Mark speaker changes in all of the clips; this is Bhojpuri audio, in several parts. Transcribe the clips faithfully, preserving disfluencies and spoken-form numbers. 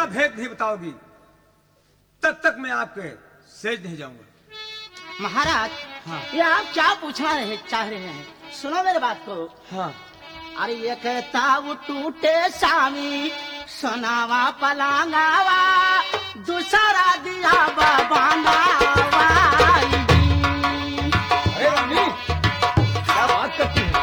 Speaker 1: भेद नहीं बताओगी तब तक मैं आपके सेज नहीं जाऊंगा।
Speaker 2: महाराज,
Speaker 1: हाँ।
Speaker 2: ये आप क्या पूछना रहे चाह रहे हैं? सुनो मेरे बात को।
Speaker 1: हाँ।
Speaker 2: अरे ये कहता वो टूटे स्वामी सोनावा पलांगावा दूसरा दिया बाबानावा।
Speaker 1: अरे रानी, क्या बात करती है?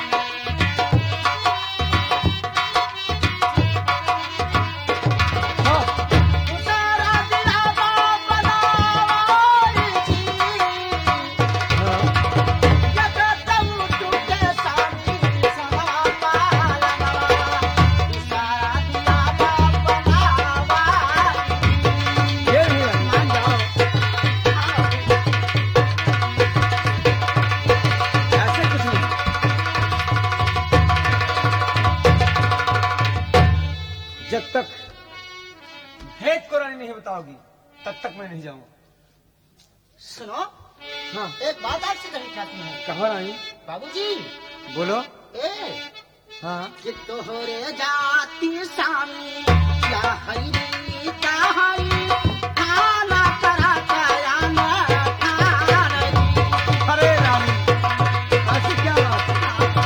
Speaker 1: जब तक भेद को रानी नहीं बताओगी तब तक मैं नहीं जाऊंगा।
Speaker 2: सुनो,
Speaker 1: हाँ।
Speaker 2: एक बात आपसे कहनी चाहती हूँ।
Speaker 1: कहो रानी।
Speaker 2: बाबूजी,
Speaker 1: बोलो।
Speaker 2: ए
Speaker 1: हाँ।
Speaker 2: कि तोहरे जाति सामी क्या हरी क्या हरी खाना करा कया ना खाना।
Speaker 1: अरे रानी, ऐसी क्या बात है?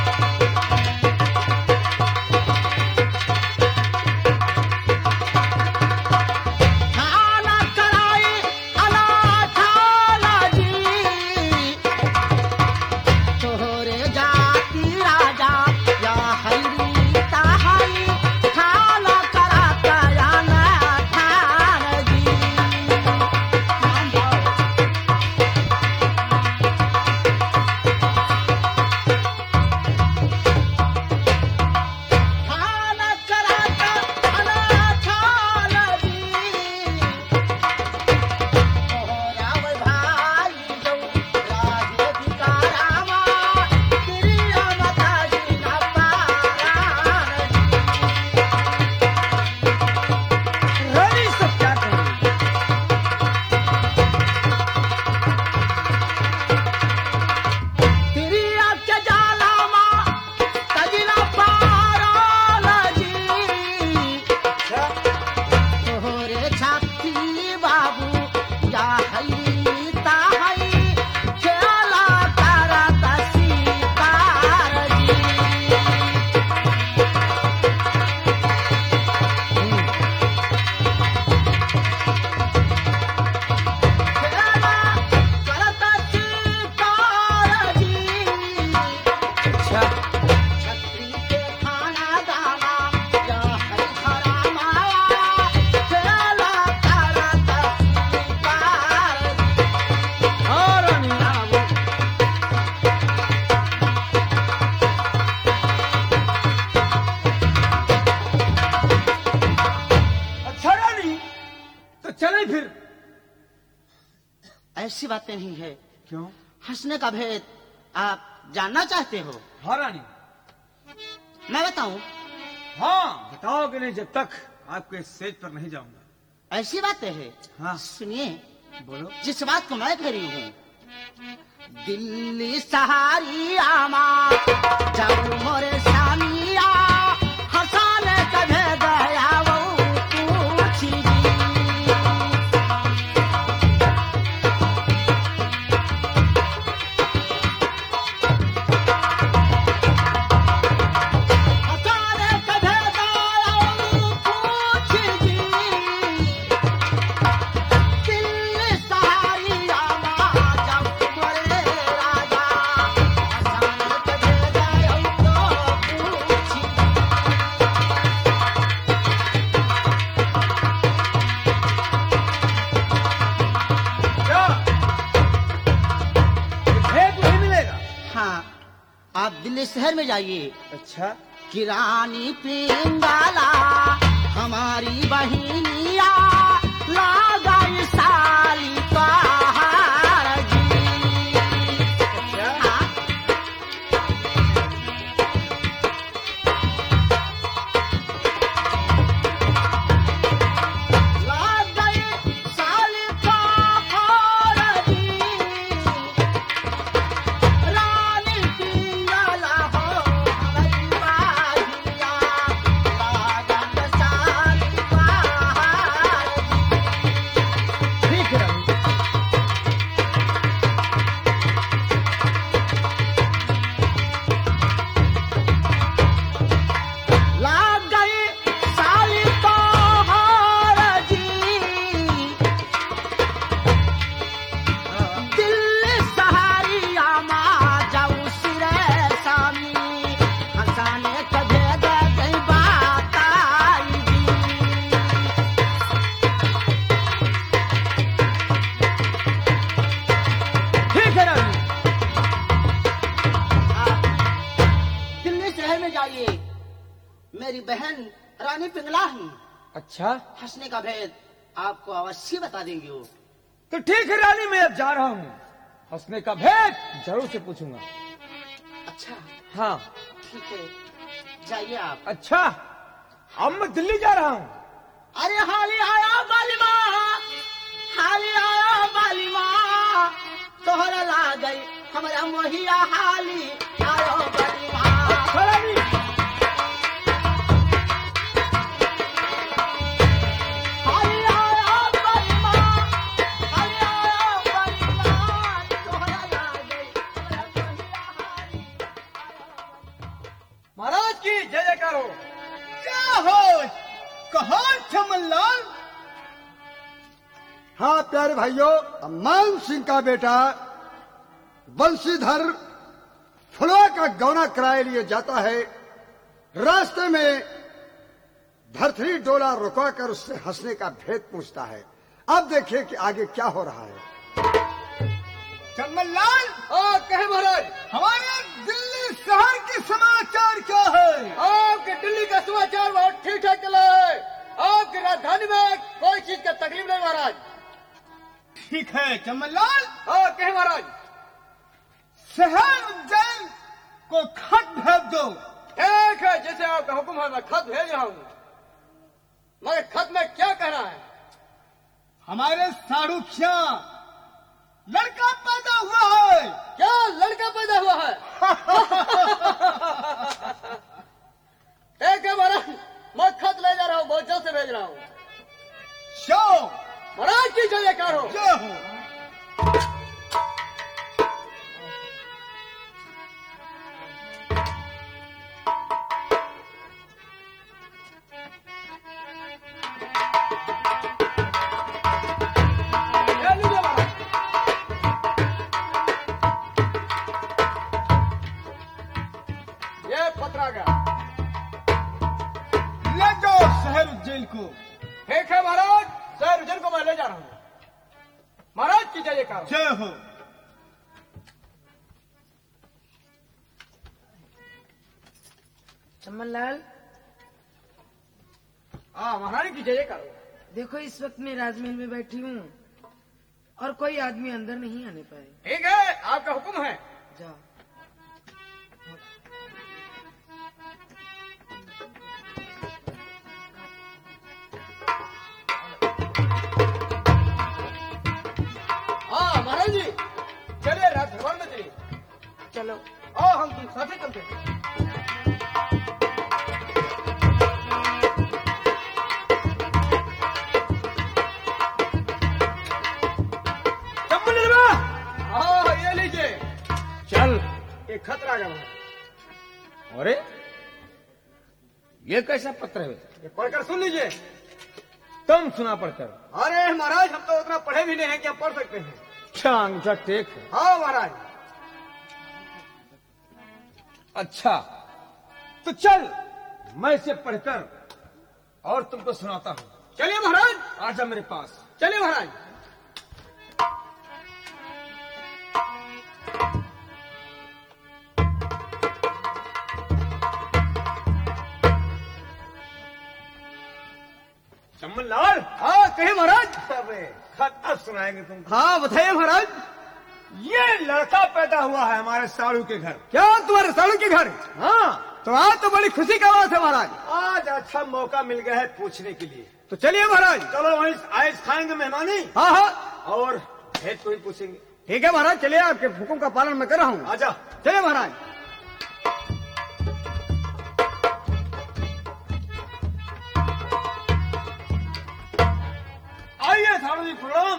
Speaker 2: खाना कराई अला खाना जी तोहरे जाति राजा या हरी ता हरी खाना करा कया ना खाना जी। मान जाओ। खाना कराता अनाथाल जी तोहरा भाई जो राजे भिकारावा तिरिया माता जी ना पारा।
Speaker 1: रानी सब क्या कहेंगे?
Speaker 2: तिरिया के जालामा तजिना पारा जी तोहरे छाती बाबू या हई ता हई खेला करत सीतार जी। खेला करत सीतार जी।
Speaker 1: अच्छा।
Speaker 2: छत्री के खाना दाना या हरि हरा माया खेला करत सीतार जी।
Speaker 1: हाँ रानी। अच्छा रानी, तो चले फिर।
Speaker 2: ऐसी बातें नहीं है।
Speaker 1: क्यों?
Speaker 2: हंसने का भेद आप जानना चाहते हो?
Speaker 1: हाँ रानी।
Speaker 2: मैं बताऊं?
Speaker 1: हाँ, बताओगे नहीं जब तक आपके सेज पर नहीं जाऊंगा।
Speaker 2: ऐसी बातें है।
Speaker 1: हाँ।
Speaker 2: सुनिए,
Speaker 1: बोलो।
Speaker 2: जिस बात को मैं कह रही हूँ, दिल्ली सहारी आमा जब मोरे सामिया हंसाने का भेद है वो पूछी जी। हंसाने का भेद है वो पूछी जी। दिल्ली सहारी आमा जब मोरे राजा हंसाने का भेद है वो पूछी।
Speaker 1: क्या? भेद नहीं मिलेगा?
Speaker 2: हाँ, आप दिल्ली शहर में जाइए।
Speaker 1: अच्छा।
Speaker 2: कि रानी पिंगाला हमारी बहिनिया लागाई साली पहाड़ जी। हाँ, लागाई साली पहाड़ जी। रानी पिंगाला हो हमारी बहिनिया लागाई जंगला ही
Speaker 1: अच्छा,
Speaker 2: हंसने का भेद आपको अवश्य बता देंगे वो।
Speaker 1: तो ठीक है रानी, मैं अब जा रहा हूँ। हंसने का भेद जरूर से पूछूंगा।
Speaker 2: अच्छा
Speaker 1: हाँ,
Speaker 2: ठीक है, जाइए आप।
Speaker 1: अच्छा, अब मैं दिल्ली जा रहा हूँ।
Speaker 2: अरे हाली आया बालिमा, हाली आया बालिमा, तोहरा ला गई हमारा मोहिया हाली आयो बालिमा।
Speaker 1: अच्छा रानी,
Speaker 2: हाली आया बालिमा, हाली आया बालिमा, तोहरा ला गई हमारा मोहिया हाली आयो बालिमा।
Speaker 1: महाराज की जय जयकार हो।
Speaker 3: क्या हो, कहा चमनलाल? हाँ प्यारे भाइयों, मान सिंह का बेटा बंशीधर फुलवा का गौना कराए लिए जाता है। रास्ते में धरथरी डोला रुका कर उससे हंसने का भेद पूछता है। अब देखिए कि आगे क्या हो रहा है। चमनलाल,
Speaker 1: हाँ, कहे महाराज।
Speaker 3: हमारे दिल्ली शहर के समाचार क्या है?
Speaker 1: आपके दिल्ली का समाचार बहुत ठीक ठाक चला है। आपकी राजधानी में कोई चीज का तकलीफ नहीं महाराज।
Speaker 3: ठीक है चमनलाल,
Speaker 1: हाँ, कहे महाराज।
Speaker 3: शहर उज्जैन को खत भेज दो।
Speaker 1: ठीक है, जैसे आपका हुक्म है मैं खत भेज रहा हूँ। मगर खत में क्या कहना है?
Speaker 3: हमारे सारूखिया लड़का पैदा हुआ है।
Speaker 1: क्या लड़का पैदा हुआ है? ठीक है महाराज, मैं खत ले जा रहा हूँ, बहुत जल्द से भेज रहा हूँ।
Speaker 3: शो
Speaker 1: महाराज की जय जयकार हो।
Speaker 3: क्या हो?
Speaker 1: ले लीजिए महाराज। ये पत्र आ गया।
Speaker 3: ले जाओ शहर उज्जैन को।
Speaker 1: ठीक है महाराज, शहर उज्जैन को मैं ले जा रहा हूँ। महाराज की जय जयकार हो।
Speaker 3: जय हो।
Speaker 4: चमनलाल,
Speaker 1: हाँ, महारानी की जय जयकार हो।
Speaker 4: देखो इस वक्त मैं राजमहल में बैठी हूँ और कोई आदमी अंदर नहीं आने पाए।
Speaker 1: ठीक है, आपका हुक्म है।
Speaker 4: जाओ।
Speaker 1: हाँ महाराज जी, चलिए रात भर में चलिए।
Speaker 4: चलो।
Speaker 1: आओ, हम तुम साथ ही चलते हैं। चप्पल ले लो। हाँ, ये लीजिए। चल, ये खतरा आ गया। अरे, ये कैसा पत्र है? ये पढ़कर सुन लीजिए। तुम सुना पढ़कर। अरे महाराज, हम तो उतना पढ़े भी नहीं है कि हम पढ़ सकते हैं। अच्छा, अंगूठा टेक है। हाँ महाराज। अच्छा, तो चल, मैं इसे पढ़कर और तुमको सुनाता हूँ। चलिए महाराज, आजा मेरे पास। चलिए महाराज। चमन लाल। हाँ, कहे महाराज। अबे, खत अब सुनाएंगे तुमको। हाँ, बताइए महाराज। ये लड़का पैदा हुआ है हमारे साड़ू के घर। क्या तुम्हारे साड़ू के घर? हाँ। तो आज तो बड़ी खुशी का बात है महाराज। आज अच्छा मौका मिल गया है पूछने के लिए। तो चलिए महाराज। चलो वहीं आइस खाएंगे मेहमानी। हाँ हाँ। और भेद को ही पूछेंगे। ठीक है महाराज, चलिए, आपके हुक्म का पालन मैं कर रहा हूँ। आजा। चलिए महाराज। आइए साड़ू जी, प्रणाम।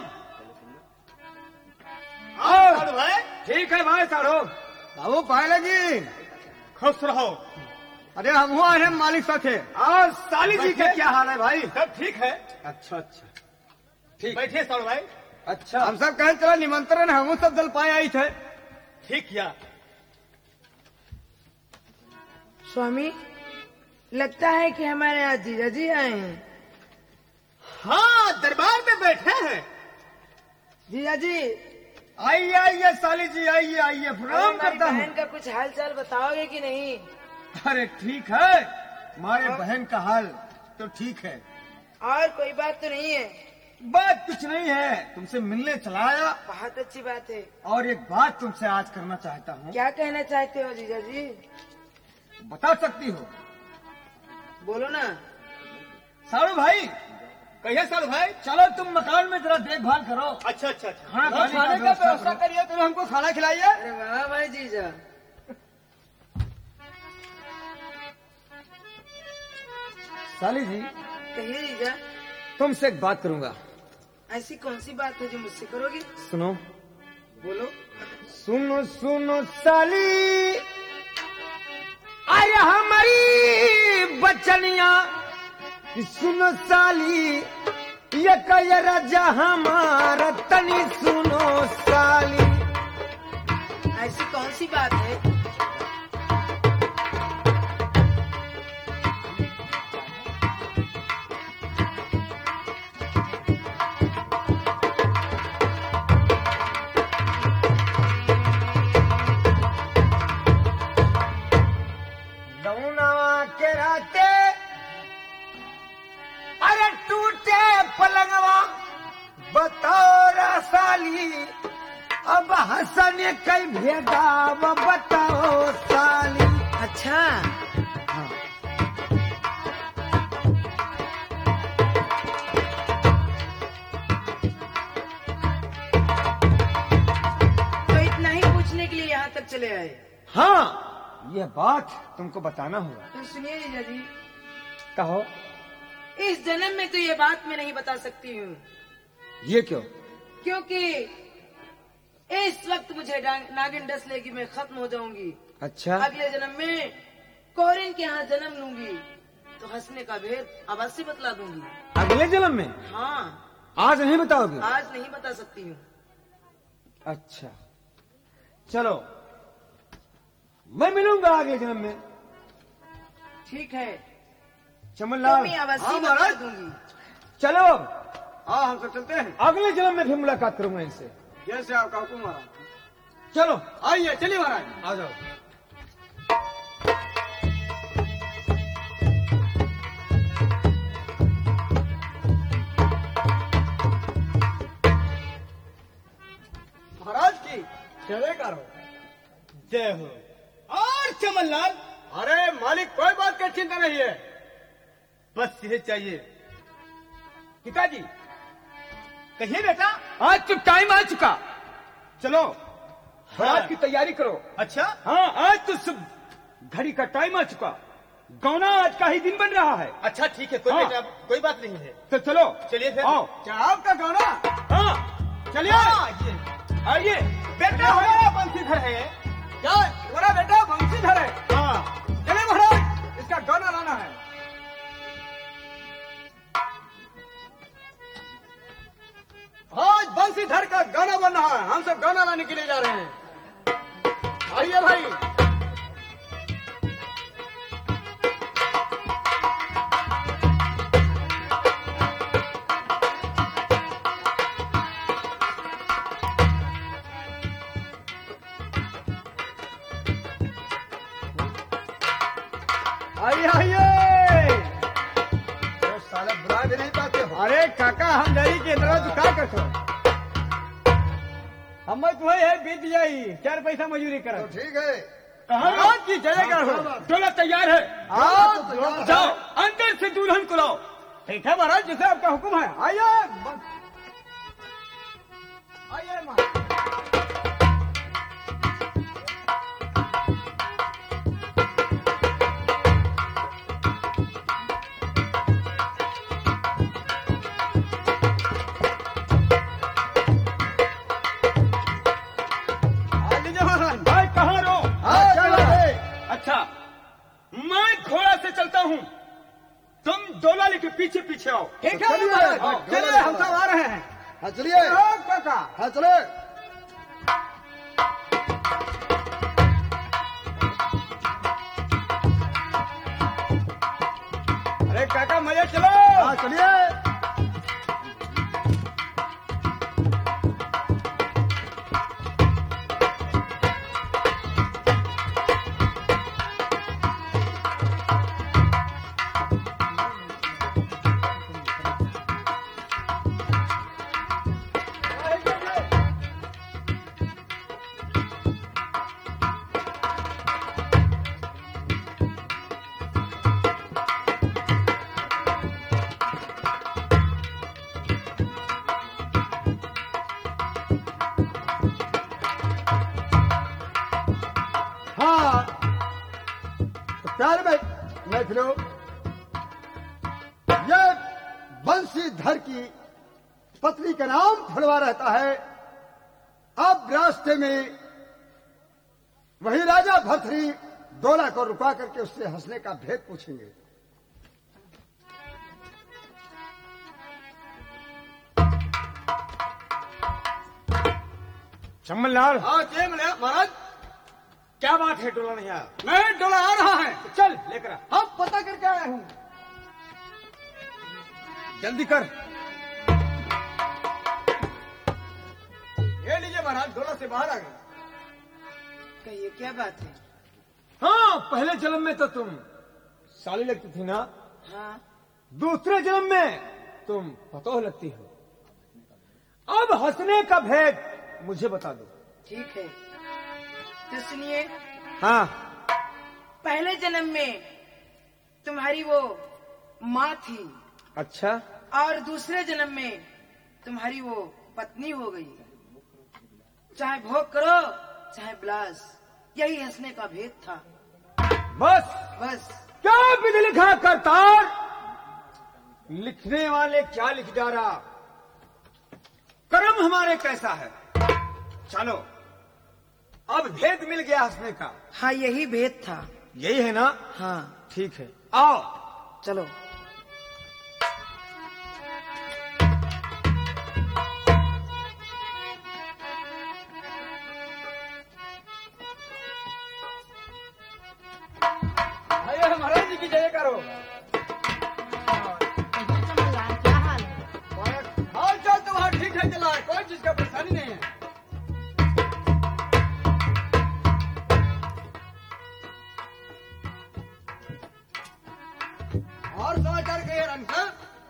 Speaker 3: साड़ू भाई।
Speaker 1: ठीक है भाई साड़ू।
Speaker 3: बाबू पाए लगी।
Speaker 1: खुश रहो।
Speaker 3: अरे हम हुआ है मालिक साथे।
Speaker 1: और साली जी का क्या हाल है भाई? सब ठीक है। अच्छा अच्छा, ठीक। बैठिए साड़ू भाई। अच्छा,
Speaker 3: हम सब कहे चला निमंत्रण है, हम सब दल पाए आई थे।
Speaker 1: ठीक किया।
Speaker 4: स्वामी, लगता है कि हमारे यहाँ जीजा जी आए हैं।
Speaker 1: हाँ, दरबार में बैठे हैं।
Speaker 4: जीजा जी,
Speaker 3: आइए आइए साली जी, आइए आइए, प्रणाम
Speaker 4: हमारी
Speaker 3: करता हूँ।
Speaker 4: बहन का कुछ हाल चाल बताओगे कि नहीं?
Speaker 3: अरे ठीक है, हमारे बहन का हाल
Speaker 1: तो ठीक है।
Speaker 4: और कोई बात तो नहीं है?
Speaker 1: बात कुछ नहीं है, तुमसे मिलने चला आया
Speaker 4: बहुत अच्छी बात है।
Speaker 1: और एक बात तुमसे आज करना चाहता हूँ।
Speaker 4: क्या कहना चाहते हो जीजा जी?
Speaker 1: बता सकती हो?
Speaker 4: बोलो ना।
Speaker 1: साड़ू भाई, कहिए साड़ू भाई, चलो तुम मकान में जरा देखभाल करो। अच्छा अच्छा अच्छा, खाना खाने का व्यवस्था करिए, तुम हमको खाना खिलाइए।
Speaker 4: अरे वाह भाई जीजा।
Speaker 1: साली जी,
Speaker 4: कहिए जीजा।
Speaker 1: तुमसे एक बात करूंगा।
Speaker 4: ऐसी कौन सी बात है जो मुझसे करोगे?
Speaker 1: सुनो।
Speaker 4: बोलो।
Speaker 1: सुनो सुनो साली, अरे हमारी बचनिया, सुनो साली, ये कह राजा हमारा तनी सुनो साली।
Speaker 4: ऐसी कौन सी बात है?
Speaker 1: दौना के राते अरे टूटे पलंगवा, बताओ साली, अब हसन कई भेदाव, बताओ साली।
Speaker 4: अच्छा।
Speaker 1: हाँ।
Speaker 4: तो इतना ही पूछने के लिए यहाँ तक चले आए?
Speaker 1: हाँ, यह बात तुमको बताना होगा।
Speaker 4: तो सुनिए जीजा जी।
Speaker 1: कहो।
Speaker 4: इस जन्म में तो ये बात मैं नहीं बता सकती हूँ।
Speaker 1: ये क्यों?
Speaker 4: क्योंकि इस वक्त मुझे नागिन डस लेगी, मैं खत्म हो जाऊंगी।
Speaker 1: अच्छा।
Speaker 4: अगले जन्म में कोरिन के यहाँ जन्म लूंगी तो हंसने का भेद अवश्य बतला दूंगी।
Speaker 1: अगले जन्म में?
Speaker 4: हाँ।
Speaker 1: आज नहीं बताओगे?
Speaker 4: आज नहीं बता सकती हूँ।
Speaker 1: अच्छा, चलो मैं मिलूंगा अगले जन्म में।
Speaker 4: ठीक है,
Speaker 1: चमनलाल।
Speaker 4: मैं अवश्य
Speaker 1: हाँ,
Speaker 4: बता
Speaker 1: महाराज।
Speaker 4: दूंगी।
Speaker 1: चलो, हाँ हम तो चलते हैं। अगले जन्म में फिर मुलाकात करूंगा इनसे। जैसे आपका हुक्म महाराज। चलो आइए, चलिए महाराज, आ जाओ। महाराज की जय करो। जय हो। और चमनलाल, अरे मालिक कोई बात की चिंता नहीं है, बस यही चाहिए। पिताजी कहिए बेटा, आज तो टाइम आ चुका, चलो बारात की तैयारी करो। अच्छा हाँ, आज तो सब घड़ी का टाइम आ चुका, गौना आज का ही दिन बन रहा है। अच्छा ठीक है, कोई हाँ। बेटा कोई बात नहीं है, तो चलो चलिए फिर। आओ। क्या आपका गौना? हाँ चलिए, आइए। बेटा हमारा बंसीधर है। क्या हमारा बेटा बंसीधर है? हाँ चले महाराज, इसका गौना लाना है। आज बंसीधर का गाना बन रहा है, हम सब गाना लाने के लिए जा रहे हैं। आइए भाई। आइए आइए। तो साले बुला भी नहीं पाते हो। अरे काका, हम डरी के अंदर तो क्या करते हो? हम तुम्हें है बीत जाई, चार पैसा मजूरी करो। तो ठीक है। कहाँ की जगह हो? डोला तैयार है। हाँ जाओ, अंदर से दुल्हन को लाओ। ठीक है महाराज, जैसे आपका हुक्म है। आइए आइए महाराज। अच्छा, मैं घोड़ा से चलता हूँ, तुम डोला लेके पीछे पीछे आओ। ठीक है, चलिए हम सब आ रहे हैं। हाँ चलिए काका। हाँ चलिए। अरे काका मजा चलो। हाँ चलिए।
Speaker 3: लो, ये बंसीधर की पत्नी का नाम फुलवा रहता है। अब रास्ते में वही राजा भर्तृहरि डोला को रुका करके उससे हंसने का भेद पूछेंगे।
Speaker 1: चम्मनलाल,
Speaker 3: हाँ जय मलिया महाराज,
Speaker 1: क्या बात है? डोला नहीं आया?
Speaker 3: मैं डोला आ रहा है।
Speaker 1: तो चल लेकर आ।
Speaker 3: हाँ पता करके आया हूँ।
Speaker 1: जल्दी कर।
Speaker 3: ये लीजिए महाराज, डोला से बाहर आ गए।
Speaker 4: कहिए क्या बात है?
Speaker 1: हाँ, पहले जन्म में तो तुम साली लगती थी ना,
Speaker 4: हाँ,
Speaker 1: दूसरे जन्म में तुम पतोह लगती हो। अब हंसने का भेद मुझे बता दो।
Speaker 4: ठीक है तो सुनिए।
Speaker 1: हाँ।
Speaker 4: पहले जन्म में तुम्हारी वो माँ थी,
Speaker 1: अच्छा।
Speaker 4: और दूसरे जन्म में तुम्हारी वो पत्नी हो गई। चाहे भोग करो चाहे बिलास, यही हंसने का भेद था।
Speaker 1: बस
Speaker 4: बस।
Speaker 1: क्या विधि लिखा करतार, लिखने वाले क्या लिख जा रहा, कर्म हमारे कैसा है। चलो, अब भेद मिल गया हंसने का।
Speaker 4: हाँ, यही भेद था।
Speaker 1: यही है ना?
Speaker 4: हाँ
Speaker 1: ठीक है, आओ
Speaker 4: चलो।
Speaker 1: महाराज जी की जय करो। हाल चाल तो वहाँ ठीक है चला है, कोई चीज का परेशानी नहीं है। और समाचार कहिए रानी साहब।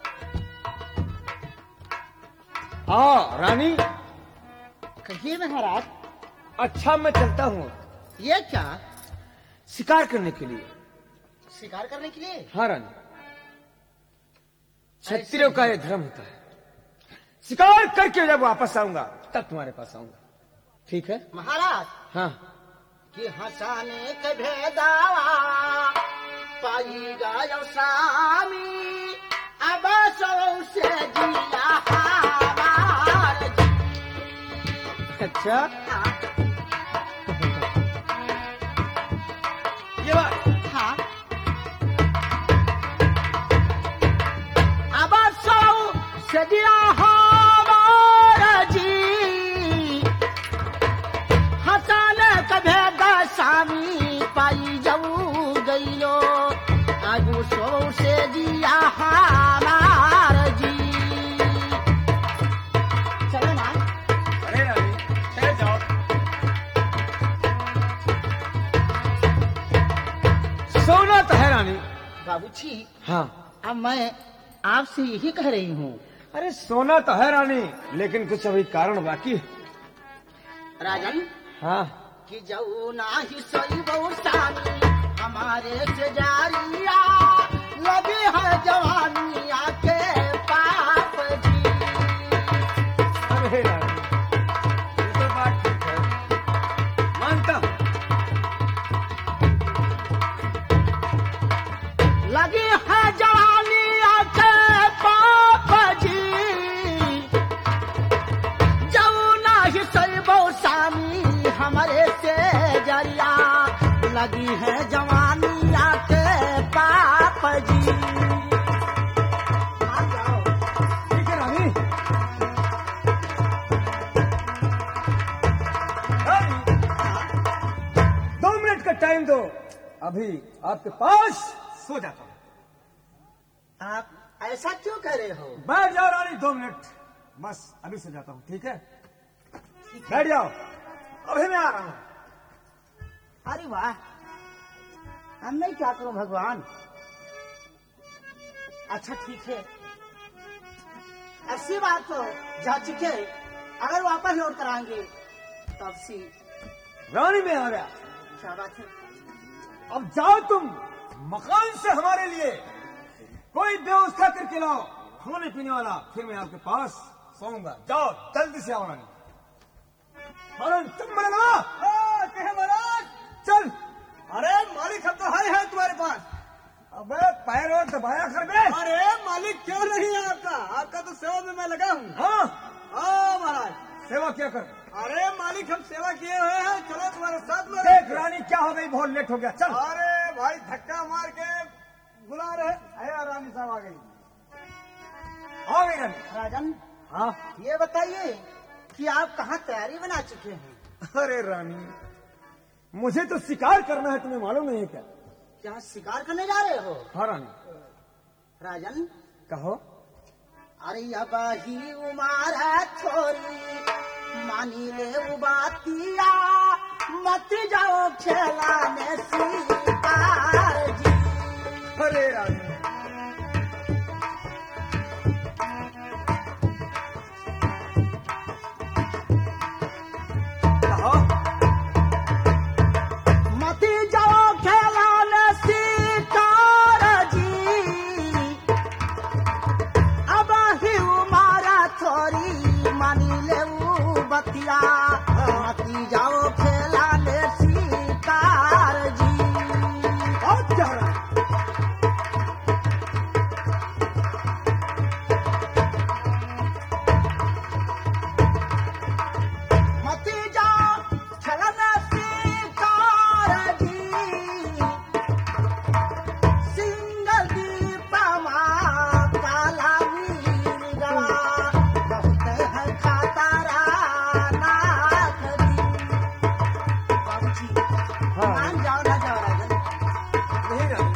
Speaker 1: हाँ रानी।
Speaker 2: कहिए महाराज।
Speaker 1: अच्छा मैं चलता हूँ।
Speaker 2: ये क्या?
Speaker 1: शिकार करने के लिए।
Speaker 2: शिकार करने के लिए?
Speaker 1: हाँ रानी, क्षत्रियों का ये धर्म होता है। शिकार करके जब वापस आऊंगा तब तुम्हारे पास आऊंगा, ठीक है?
Speaker 2: महाराज
Speaker 1: हाँ।
Speaker 2: कि हंसाने के भेदावा पाई गायो स्वामी, अब सौ से जिया हमार जी।
Speaker 1: अच्छा, ये बात।
Speaker 2: हाँ, अब सौ से जिया हमार जी, हंसाने के भेदा स्वामी पाई जाऊ गईलो, आगू सौ से जिया हमार जी। चलो ना।
Speaker 1: अरे रानी चले जाओ। सोना तो है रानी।
Speaker 2: बाबूजी,
Speaker 1: हाँ।
Speaker 2: अब मैं आपसे यही कह रही हूँ।
Speaker 1: अरे सोना तो है रानी, लेकिन कुछ अभी कारण बाकी है।
Speaker 2: राजन,
Speaker 1: हाँ।
Speaker 2: कि जाऊ ना ही सही बहुसानी हमारे से जारिया, लगी है जवानिया के पाप जी।
Speaker 1: अरे रानी, ये तो बात ठीक है, मानता हूँ।
Speaker 2: लगी है जवानिया के पाप जी, जाऊ ना ही सही बहुसानी हमारे से जरिया, लगी है जवानिया के पाप जी। मान जाओ।
Speaker 1: ठीक है रानी। रानी, दो मिनट का टाइम दो, अभी आपके पास सो जाता हूँ।
Speaker 2: आप ऐसा क्यों कह रहे हो?
Speaker 1: बैठ जाओ रानी, दो मिनट बस, अभी सो जाता हूँ, ठीक है? बैठ जाओ, अभी मैं आ रहा हूँ।
Speaker 2: अरे वाह, अब मैं क्या करूं भगवान। अच्छा ठीक है, ऐसी बात तो जा चुके, अगर वापस लौट कर आएंगे तब सी।
Speaker 1: रानी में आ गया।
Speaker 2: क्या बात है?
Speaker 1: अब जाओ तुम, मकान से हमारे लिए कोई व्यवस्था करके लाओ, खाने पीने वाला, फिर मैं आपके पास सोऊंगा। जाओ जल्दी से आओ रानी। महाराज तुम बने लगा कहे महाराज, चल। अरे मालिक हम तो है, है तुम्हारे पास। अबे पैर और दबाया कर बे।
Speaker 3: अरे मालिक क्यों नहीं है आपका? आपका तो सेवा में मैं लगा हूँ।
Speaker 1: हाँ
Speaker 3: हाँ महाराज।
Speaker 1: सेवा क्या कर।
Speaker 3: अरे मालिक हम सेवा किए हुए हैं, चलो तुम्हारे साथ में।
Speaker 1: देख रानी क्या हो गई, बहुत लेट हो गया, चल।
Speaker 3: अरे भाई धक्का मार के बुला रहे। अरे रानी साहब आ गई।
Speaker 1: आ गई रानी।
Speaker 2: राजन
Speaker 1: हाँ
Speaker 2: ये बताइए कि आप कहाँ तैयारी बना चुके हैं?
Speaker 1: अरे रानी मुझे तो शिकार करना है, तुम्हें मालूम नहीं है क्या?
Speaker 2: क्या शिकार करने जा रहे हो?
Speaker 1: हाँ रानी।
Speaker 2: राजन
Speaker 1: कहो।
Speaker 2: अरे अब ही उमारा छोरी मानी ले उबातिया मत जाओ खेलाने शिकार जी।
Speaker 1: अरे रानी कहो।
Speaker 2: मत जाओ खेलाने शिकार जी, अब ही उमारा छोरी मानी ले बतिया मत जाओ खेलाने शिकार जी।
Speaker 1: बहुत क्या रानी।
Speaker 2: मत जाओ खेलाने शिकार जी, सिंगल दीपमा काला वीर गवा बहुत है खातारा नाथ जी। बाबूजी
Speaker 1: हाँ।
Speaker 2: मान जाओ ना जाओ राजन।
Speaker 1: नहीं रानी।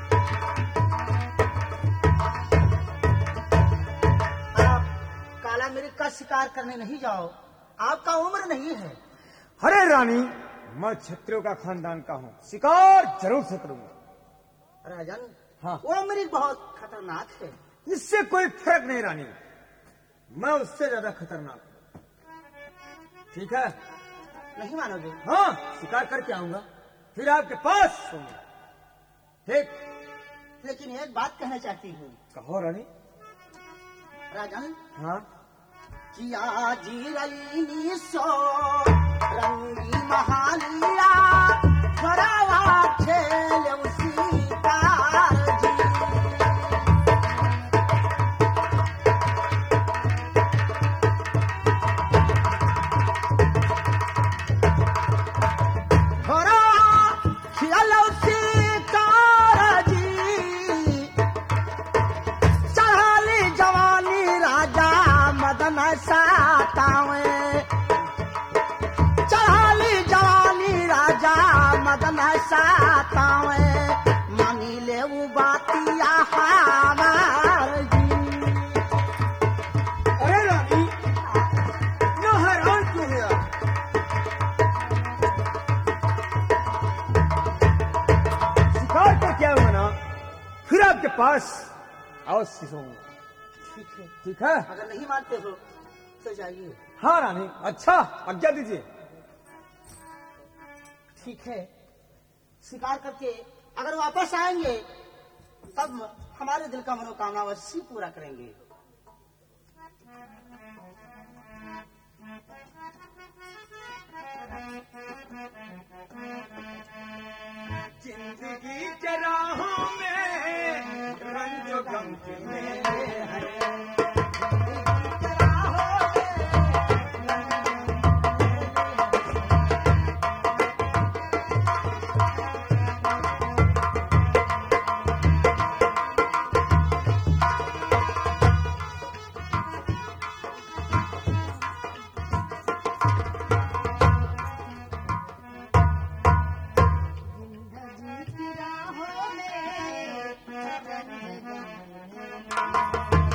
Speaker 2: आप काला मिर्ग का शिकार करने नहीं जाओ, आपका उम्र नहीं है।
Speaker 1: अरे रानी मैं क्षत्रियों का खानदान का हूँ, शिकार जरूर से करूंगा।
Speaker 2: राजन
Speaker 1: हाँ।
Speaker 2: वो मिर्ग बहुत खतरनाक है।
Speaker 1: इससे कोई फर्क नहीं रानी, मैं उससे ज्यादा खतरनाक हूँ। ठीक है।
Speaker 2: नहीं मानोगे?
Speaker 1: हाँ शिकार करके आऊंगा, फिर आपके पास सोऊंगा। ठीक।
Speaker 2: लेकिन एक बात कहना चाहती हूँ
Speaker 1: कहो रानी।
Speaker 2: राजन
Speaker 1: हाँ
Speaker 2: किया जी रईनी सो रंगी महालिया खरावा खेल उसी कार जी। खरावा खेल उसी कार जी, चढ़ाली जवानी राजा मदन सातावे, चढ़ाली जवानी राजा मदन सातावे मानी ले वो बातिया हमार जी।
Speaker 1: अरे रानी न हैरान क्यों है आप? शिकार का क्या हुआ ना, फिर आपके पास अवश्य सोऊंगा।
Speaker 2: ठीक है,
Speaker 1: ठीक है।
Speaker 2: अगर नहीं मानते हो तो जाइए।
Speaker 1: हाँ रानी। अच्छा आज्ञा दीजिए।
Speaker 2: ठीक है, शिकार करके अगर वापस आएंगे तब हमारे दिल का मनोकामना अवश्य पूरा करेंगे।
Speaker 1: जिंदगी के राहों में रंग गम के मेले हैं।
Speaker 2: में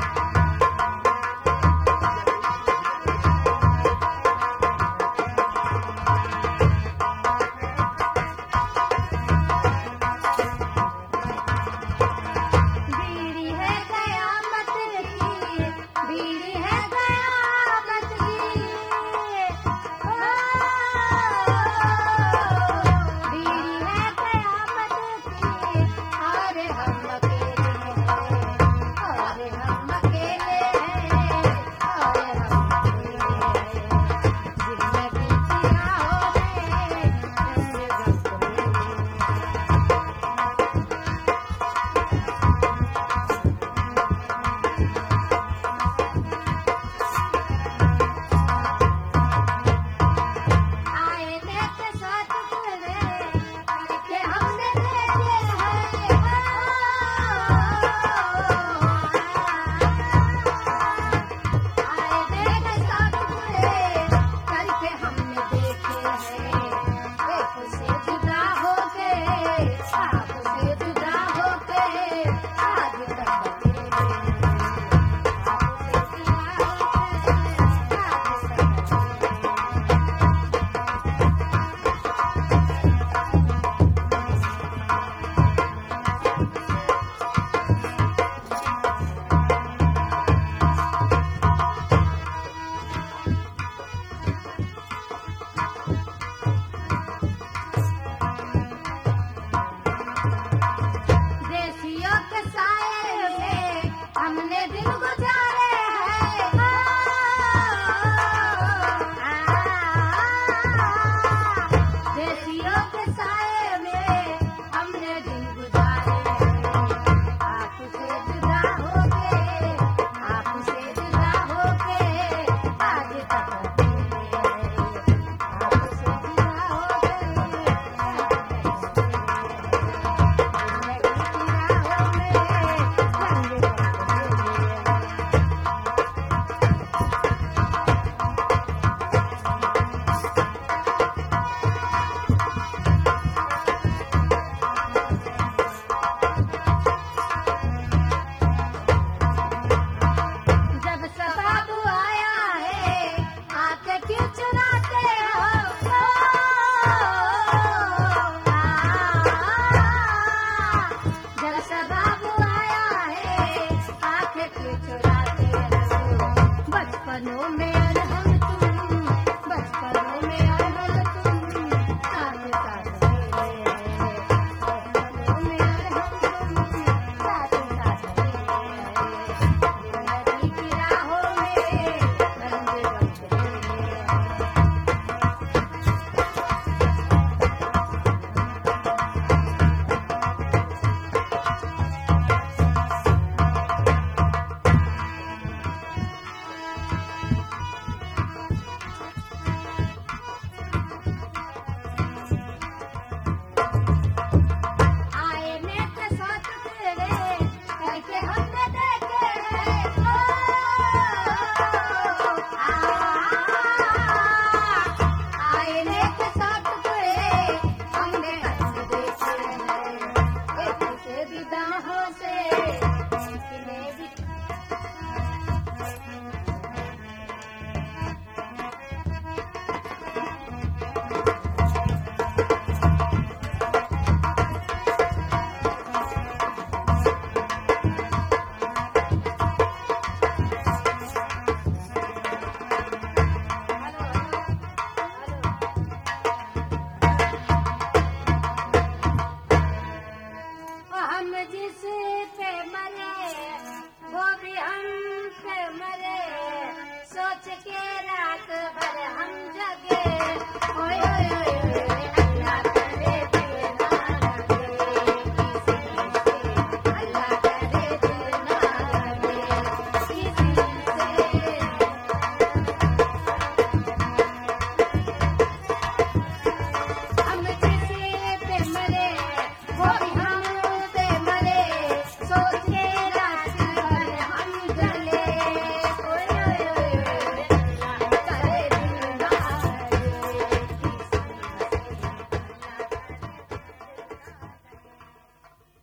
Speaker 5: सोच के रात भर हम जगे ओए ओए ओए